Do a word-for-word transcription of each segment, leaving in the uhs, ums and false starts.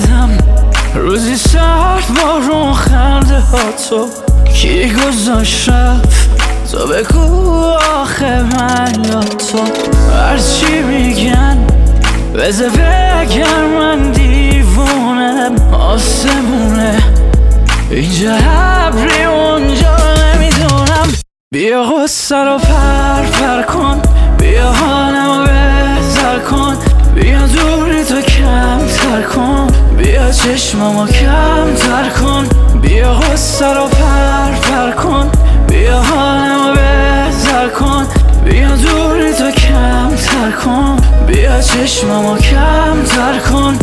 کردم روزی سرد بارون خنده ها تو کی گذاشت رفت تو بگو آخه من یا تو هرچی میگن بذار بگم من دیوونم آسمونه اینجا ابری اونجا نمیدونم بیا غصه رو پر پر کن بیا حالمو بهتر کن بیا دوری تو کم تر کن بیا چشممو کم تر کن بیا غصه رو پر پر کن بیا حالمو بهتر کن بیا دوری تو کم تر کن بیا چشممو کم تر کن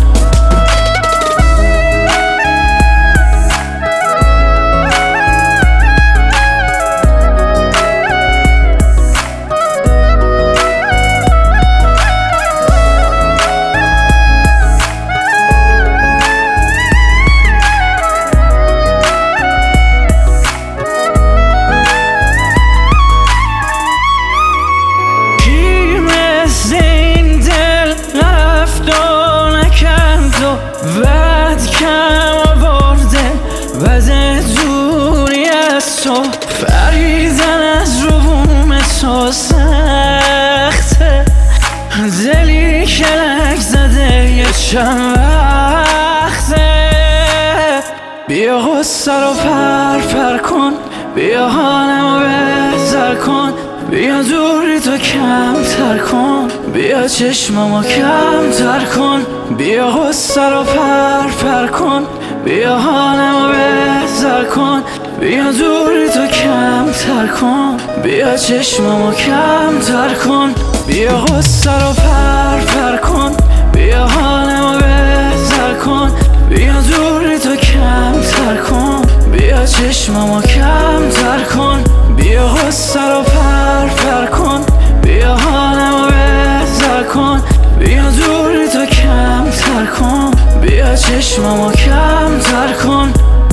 بعد کم آورده بعد دوری از تو فریدن از روم تو سخته دلی کلک زده یه چند وقته بیا غصه رو پر پر کن بیا حالمو بهتر کن بیا دوری تو کم تر کن بیا چشممو کم تر کن بیا غصه رو پر پر کن بیا حالمو بهتر کن بیا دوری تو کم تر کن بیا چشممو کم تر کن بیا غصه رو پر پر کن بیا حالمو بهتر کن بیا دوری تو کم تر کن بیا چشممو کم تر کن بیا غصه رو پر پر کن بیا حالمو بهتر کن بیا دوری تو کم تر کن بیا چشممو کم تر کن